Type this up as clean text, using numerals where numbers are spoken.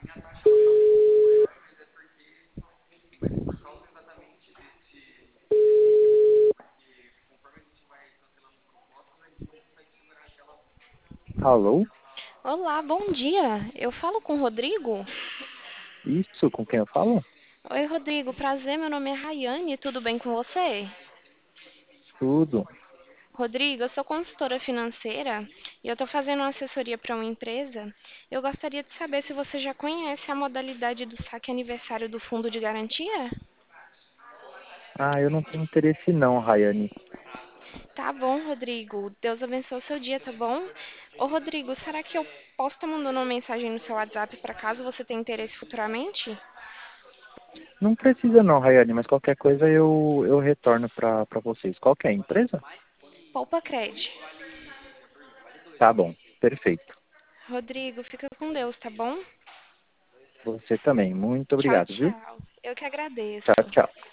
Alô? Olá, bom dia. Eu falo com o Rodrigo? Isso, com quem eu falo? Oi, Rodrigo, prazer. Meu nome é Rayane. Tudo bem com você? Tudo. Rodrigo, eu sou consultora financeira e eu estou fazendo uma assessoria para uma empresa. Eu gostaria de saber se você já conhece a modalidade do saque aniversário do Fundo de Garantia? Ah, eu não tenho interesse não, Rayane. Tá bom, Rodrigo. Deus abençoe o seu dia, tá bom? Ô, Rodrigo, será que eu posso estar mandando uma mensagem no seu WhatsApp para caso você tenha interesse futuramente? Não precisa não, Rayane, mas qualquer coisa eu retorno para vocês. Qual que é a empresa? Poupa Cred. Tá bom, perfeito. Rodrigo, fica com Deus, tá bom? Você também. Muito Tchau, obrigado, viu? tchau. Eu que Tchau, agradeço. tchau.